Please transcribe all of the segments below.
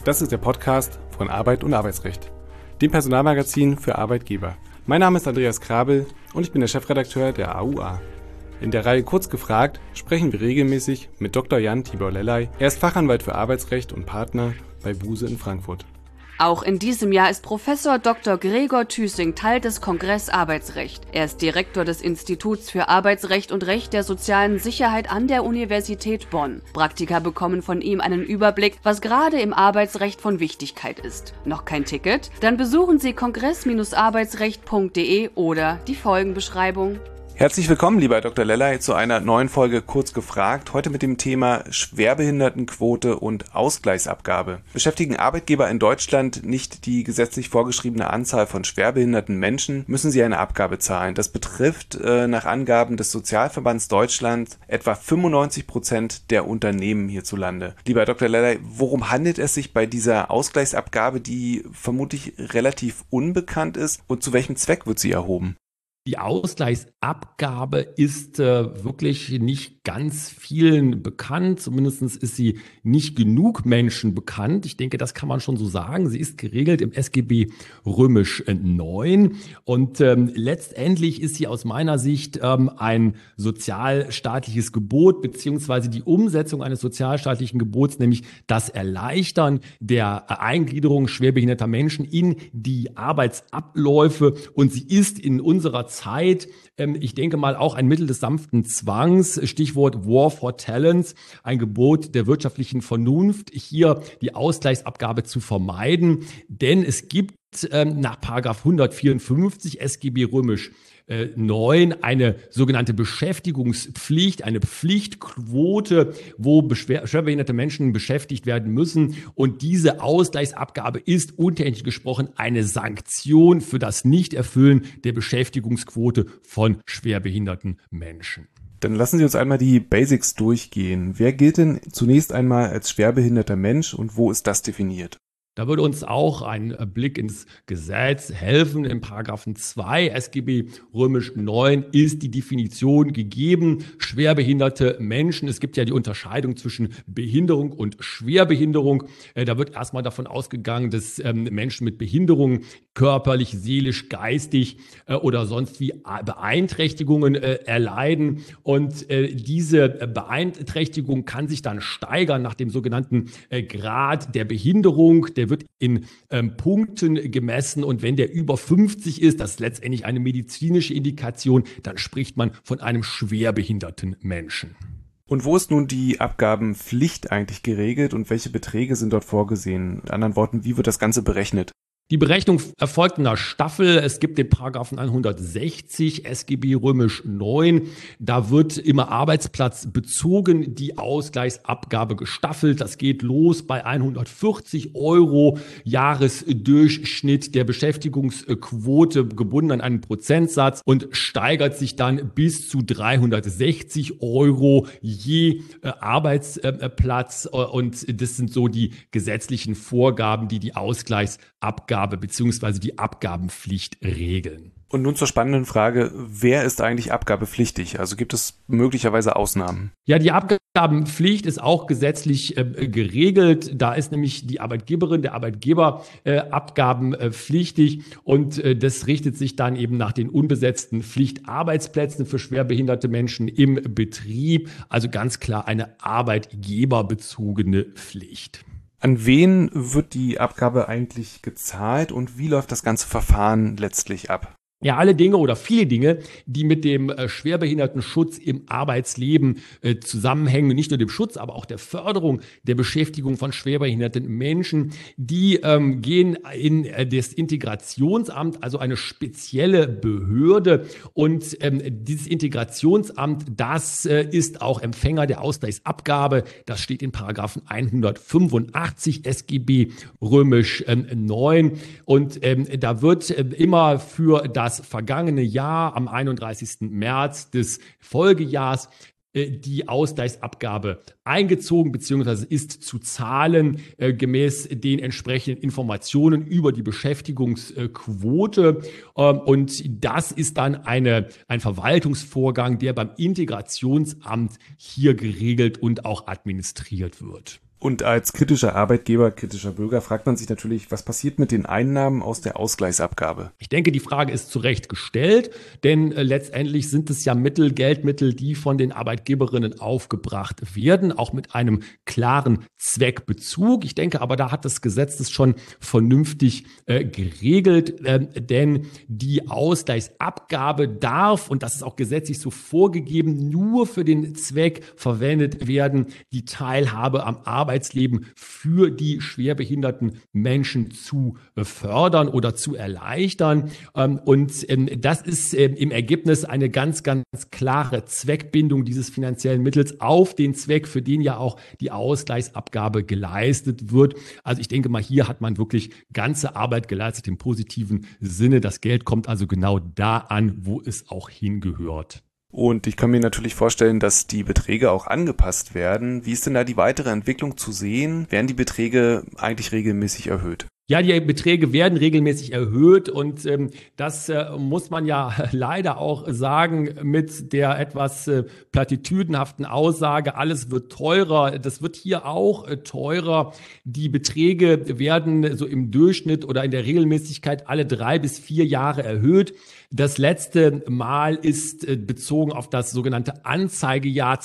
Das ist der Podcast von Arbeit und Arbeitsrecht, dem Personalmagazin für Arbeitgeber. Mein Name ist Andreas Krabel und ich bin der Chefredakteur der AUA. In der Reihe Kurz gefragt sprechen wir regelmäßig mit Dr. Jan Tibor Lellay. Er ist Fachanwalt für Arbeitsrecht und Partner bei Buse in Frankfurt. Auch in diesem Jahr ist Professor Dr. Gregor Thüssing Teil des Kongress Arbeitsrecht. Er ist Direktor des Instituts für Arbeitsrecht und Recht der sozialen Sicherheit an der Universität Bonn. Praktiker bekommen von ihm einen Überblick, was gerade im Arbeitsrecht von Wichtigkeit ist. Noch kein Ticket? Dann besuchen Sie kongress-arbeitsrecht.de oder die Folgenbeschreibung. Herzlich willkommen, lieber Dr. Lellay, zu einer neuen Folge Kurz gefragt. Heute mit dem Thema Schwerbehindertenquote und Ausgleichsabgabe. Beschäftigen Arbeitgeber in Deutschland nicht die gesetzlich vorgeschriebene Anzahl von schwerbehinderten Menschen, müssen sie eine Abgabe zahlen. Das betrifft nach Angaben des Sozialverbands Deutschland etwa 95% der Unternehmen hierzulande. Lieber Dr. Lellay, worum handelt es sich bei dieser Ausgleichsabgabe, die vermutlich relativ unbekannt ist, und zu welchem Zweck wird sie erhoben? Die Ausgleichsabgabe ist wirklich nicht ganz vielen bekannt. Zumindest ist sie nicht genug Menschen bekannt. Ich denke, das kann man schon so sagen. Sie ist geregelt im SGB Römisch 9. Und letztendlich ist sie aus meiner Sicht ein sozialstaatliches Gebot, beziehungsweise die Umsetzung eines sozialstaatlichen Gebots, nämlich das Erleichtern der Eingliederung schwerbehinderter Menschen in die Arbeitsabläufe. Und sie ist in unserer Zeit, ich denke mal, auch ein Mittel des sanften Zwangs, Stichwort War for Talents, ein Gebot der wirtschaftlichen Vernunft, hier die Ausgleichsabgabe zu vermeiden, denn es gibt nach Paragraph 154 SGB Römisch 9 eine sogenannte Beschäftigungspflicht, eine Pflichtquote, wo schwerbehinderte Menschen beschäftigt werden müssen. Und diese Ausgleichsabgabe ist untertechnisch gesprochen eine Sanktion für das Nichterfüllen der Beschäftigungsquote von schwerbehinderten Menschen. Dann lassen Sie uns einmal die Basics durchgehen. Wer gilt denn zunächst einmal als schwerbehinderter Mensch und wo ist das definiert? Da würde uns auch ein Blick ins Gesetz helfen. Im Paragraphen 2 SGB Römisch 9 ist die Definition gegeben. Schwerbehinderte Menschen. Es gibt ja die Unterscheidung zwischen Behinderung und Schwerbehinderung. Da wird erstmal davon ausgegangen, dass Menschen mit Behinderung körperlich, seelisch, geistig oder sonst wie Beeinträchtigungen erleiden. Und diese Beeinträchtigung kann sich dann steigern nach dem sogenannten Grad der Behinderung. Der wird in Punkten gemessen, und wenn der über 50 ist, das ist letztendlich eine medizinische Indikation, dann spricht man von einem schwerbehinderten Menschen. Und wo ist nun die Abgabenpflicht eigentlich geregelt und welche Beträge sind dort vorgesehen? Mit anderen Worten, wie wird das Ganze berechnet? Die Berechnung erfolgt in einer Staffel. Es gibt den Paragraphen 160 SGB Römisch 9. Da wird immer arbeitsplatzbezogen die Ausgleichsabgabe gestaffelt. Das geht los bei 140 € Jahresdurchschnitt der Beschäftigungsquote, gebunden an einen Prozentsatz, und steigert sich dann bis zu 360 € je Arbeitsplatz. Und das sind so die gesetzlichen Vorgaben, die die Ausgleichsabgabe bzw. die Abgabenpflicht regeln. Und nun zur spannenden Frage, wer ist eigentlich abgabepflichtig? Also gibt es möglicherweise Ausnahmen? Ja, die Abgabenpflicht ist auch gesetzlich geregelt. Da ist nämlich die Arbeitgeberin, der Arbeitgeber abgabenpflichtig, und das richtet sich dann eben nach den unbesetzten Pflichtarbeitsplätzen für schwerbehinderte Menschen im Betrieb. Also ganz klar eine arbeitgeberbezogene Pflicht. An wen wird die Abgabe eigentlich gezahlt und wie läuft das ganze Verfahren letztlich ab? Ja, alle Dinge oder viele Dinge, die mit dem Schwerbehindertenschutz im Arbeitsleben zusammenhängen, nicht nur dem Schutz, aber auch der Förderung der Beschäftigung von schwerbehinderten Menschen, die gehen in das Integrationsamt, also eine spezielle Behörde. Und dieses Integrationsamt, das ist auch Empfänger der Ausgleichsabgabe. Das steht in Paragraphen 185 SGB Römisch 9. Und da wird immer für das vergangene Jahr am 31. März des Folgejahrs die Ausgleichsabgabe eingezogen bzw. ist zu zahlen gemäß den entsprechenden Informationen über die Beschäftigungsquote. Und das ist dann ein Verwaltungsvorgang, der beim Integrationsamt hier geregelt und auch administriert wird. Und als kritischer Arbeitgeber, kritischer Bürger fragt man sich natürlich, was passiert mit den Einnahmen aus der Ausgleichsabgabe? Ich denke, die Frage ist zu Recht gestellt, denn letztendlich sind es ja Geldmittel, die von den Arbeitgeberinnen aufgebracht werden, auch mit einem klaren Zweckbezug. Ich denke aber, da hat das Gesetz das schon vernünftig geregelt, denn die Ausgleichsabgabe darf, und das ist auch gesetzlich so vorgegeben, nur für den Zweck verwendet werden, die Teilhabe am Arbeitsleben für die schwerbehinderten Menschen zu fördern oder zu erleichtern. Und das ist im Ergebnis eine ganz, ganz klare Zweckbindung dieses finanziellen Mittels auf den Zweck, für den ja auch die Ausgleichsabgabe geleistet wird. Also ich denke mal, hier hat man wirklich ganze Arbeit geleistet im positiven Sinne. Das Geld kommt also genau da an, wo es auch hingehört. Und ich kann mir natürlich vorstellen, dass die Beträge auch angepasst werden. Wie ist denn da die weitere Entwicklung zu sehen? Werden die Beträge eigentlich regelmäßig erhöht? Ja, die Beträge werden regelmäßig erhöht und das muss man ja leider auch sagen mit der etwas plattitüdenhaften Aussage, alles wird teurer. Das wird hier auch teurer. Die Beträge werden so im Durchschnitt oder in der Regelmäßigkeit alle 3 bis 4 Jahre erhöht. Das letzte Mal ist bezogen auf das sogenannte Anzeigejahr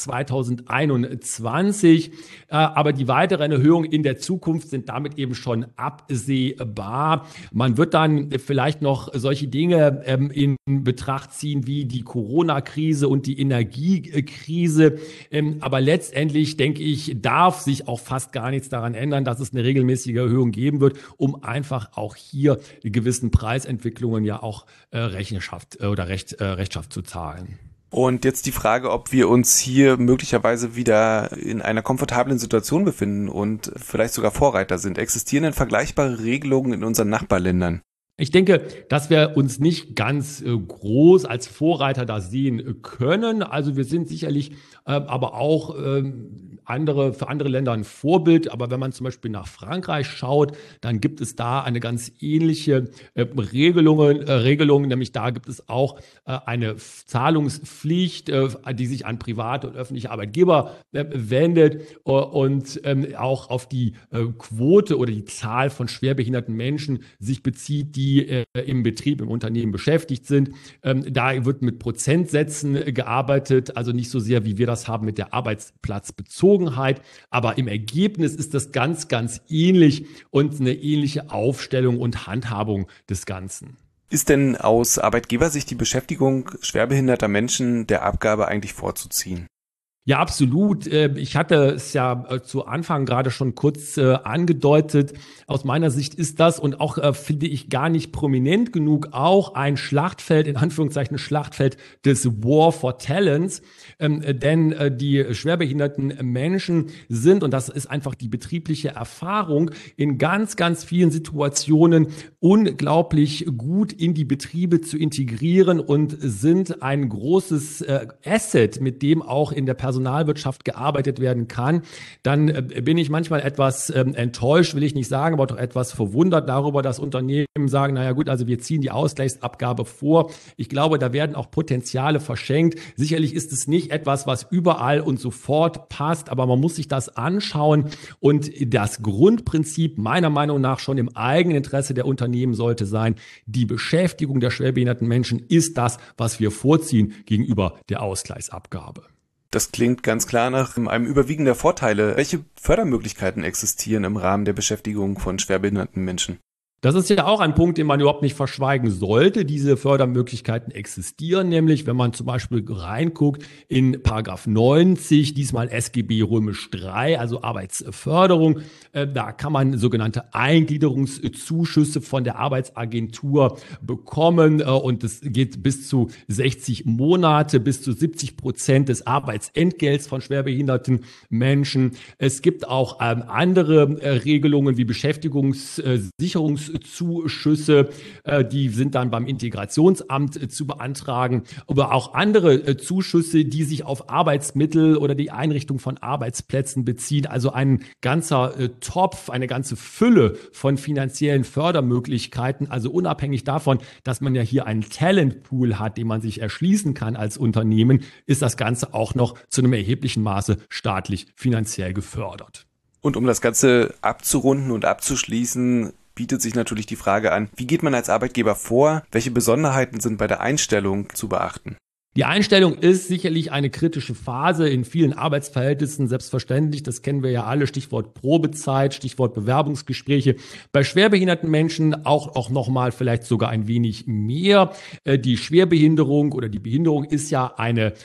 2021, aber die weiteren Erhöhungen in der Zukunft sind damit eben schon absehbar. Man wird dann vielleicht noch solche Dinge in Betracht ziehen wie die Corona-Krise und die Energiekrise, aber letztendlich, denke ich, darf sich auch fast gar nichts daran ändern, dass es eine regelmäßige Erhöhung geben wird, um einfach auch hier gewissen Preisentwicklungen ja auch Rechenschaft zu zahlen. Und jetzt die Frage, ob wir uns hier möglicherweise wieder in einer komfortablen Situation befinden und vielleicht sogar Vorreiter sind. Existieren denn vergleichbare Regelungen in unseren Nachbarländern? Ich denke, dass wir uns nicht ganz groß als Vorreiter da sehen können. Also wir sind sicherlich aber auch für andere Länder ein Vorbild. Aber wenn man zum Beispiel nach Frankreich schaut, dann gibt es da eine ganz ähnliche Regelung, nämlich da gibt es auch eine Zahlungspflicht, die sich an private und öffentliche Arbeitgeber wendet und auch auf die Quote oder die Zahl von schwerbehinderten Menschen sich bezieht, die im Betrieb, im Unternehmen beschäftigt sind. Da wird mit Prozentsätzen gearbeitet, also nicht so sehr, wie wir das haben mit der Arbeitsplatzbezogenheit, aber im Ergebnis ist das ganz, ganz ähnlich und eine ähnliche Aufstellung und Handhabung des Ganzen. Ist denn aus Arbeitgebersicht die Beschäftigung schwerbehinderter Menschen der Abgabe eigentlich vorzuziehen? Ja, absolut. Ich hatte es ja zu Anfang gerade schon kurz angedeutet. Aus meiner Sicht ist das und auch finde ich gar nicht prominent genug auch ein Schlachtfeld, in Anführungszeichen Schlachtfeld des War for Talents. Denn die schwerbehinderten Menschen sind, und das ist einfach die betriebliche Erfahrung, in ganz, ganz vielen Situationen unglaublich gut in die Betriebe zu integrieren und sind ein großes Asset, mit dem auch in der Personalwirtschaft gearbeitet werden kann. Dann bin ich manchmal etwas enttäuscht, will ich nicht sagen, aber doch etwas verwundert darüber, dass Unternehmen sagen, naja gut, also wir ziehen die Ausgleichsabgabe vor. Ich glaube, da werden auch Potenziale verschenkt. Sicherlich ist es nicht etwas, was überall und sofort passt, aber man muss sich das anschauen und das Grundprinzip meiner Meinung nach schon im eigenen Interesse der Unternehmen sollte sein, die Beschäftigung der schwerbehinderten Menschen ist das, was wir vorziehen gegenüber der Ausgleichsabgabe. Das klingt ganz klar nach einem Überwiegen der Vorteile. Welche Fördermöglichkeiten existieren im Rahmen der Beschäftigung von schwerbehinderten Menschen? Das ist ja auch ein Punkt, den man überhaupt nicht verschweigen sollte. Diese Fördermöglichkeiten existieren nämlich, wenn man zum Beispiel reinguckt in Paragraph 90, diesmal SGB römisch 3, also Arbeitsförderung. Da kann man sogenannte Eingliederungszuschüsse von der Arbeitsagentur bekommen und es geht bis zu 60 Monate, bis zu 70% des Arbeitsentgelts von schwerbehinderten Menschen. Es gibt auch andere Regelungen wie Beschäftigungssicherungszuschüsse, die sind dann beim Integrationsamt zu beantragen, aber auch andere Zuschüsse, die sich auf Arbeitsmittel oder die Einrichtung von Arbeitsplätzen beziehen. Also ein ganzer Topf, eine ganze Fülle von finanziellen Fördermöglichkeiten. Also unabhängig davon, dass man ja hier einen Talentpool hat, den man sich erschließen kann als Unternehmen, ist das Ganze auch noch zu einem erheblichen Maße staatlich finanziell gefördert. Und um das Ganze abzurunden und abzuschließen, bietet sich natürlich die Frage an, wie geht man als Arbeitgeber vor? Welche Besonderheiten sind bei der Einstellung zu beachten? Die Einstellung ist sicherlich eine kritische Phase in vielen Arbeitsverhältnissen, selbstverständlich. Das kennen wir ja alle. Stichwort Probezeit, Stichwort Bewerbungsgespräche. Bei schwerbehinderten Menschen auch nochmal vielleicht sogar ein wenig mehr. Die Schwerbehinderung oder die Behinderung ist ja ein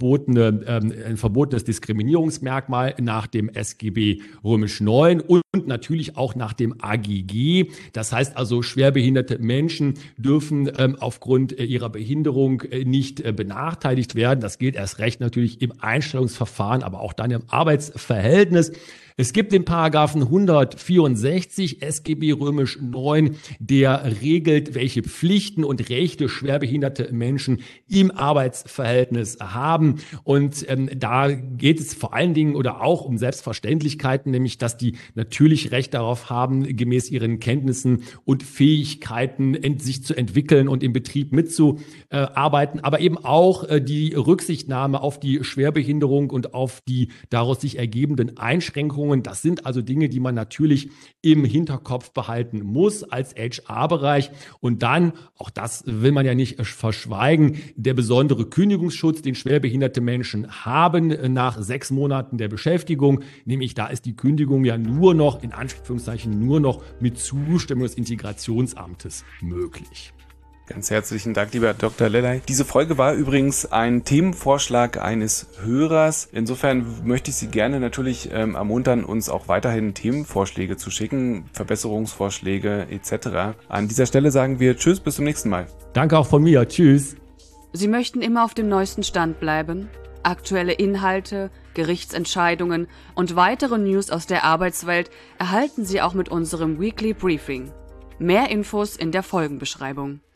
verbotenes Diskriminierungsmerkmal nach dem SGB IX und natürlich auch nach dem AGG. Das heißt also, schwerbehinderte Menschen dürfen aufgrund ihrer Behinderung nicht benachteiligt werden. Das gilt erst recht natürlich im Einstellungsverfahren, aber auch dann im Arbeitsverhältnis. Es gibt den Paragraphen 164 SGB IX, der regelt, welche Pflichten und Rechte schwerbehinderte Menschen im Arbeitsverhältnis haben. Und da geht es vor allen Dingen oder auch um Selbstverständlichkeiten, nämlich dass die natürlich Recht darauf haben, gemäß ihren Kenntnissen und Fähigkeiten sich zu entwickeln und im Betrieb mitzuarbeiten, aber eben auch die Rücksichtnahme auf die Schwerbehinderung und auf die daraus sich ergebenden Einschränkungen. Das sind also Dinge, die man natürlich im Hinterkopf behalten muss als HR-Bereich. Und dann, auch das will man ja nicht verschweigen, der besondere Kündigungsschutz, den schwerbehinderte Menschen haben nach 6 Monaten der Beschäftigung. Nämlich da ist die Kündigung ja nur noch, in Anführungszeichen, nur noch mit Zustimmung des Integrationsamtes möglich. Ganz herzlichen Dank, lieber Dr. Lellay. Diese Folge war übrigens ein Themenvorschlag eines Hörers. Insofern möchte ich Sie gerne natürlich ermuntern, uns auch weiterhin Themenvorschläge zu schicken, Verbesserungsvorschläge etc. An dieser Stelle sagen wir Tschüss, bis zum nächsten Mal. Danke auch von mir. Tschüss. Sie möchten immer auf dem neuesten Stand bleiben? Aktuelle Inhalte, Gerichtsentscheidungen und weitere News aus der Arbeitswelt erhalten Sie auch mit unserem Weekly Briefing. Mehr Infos in der Folgenbeschreibung.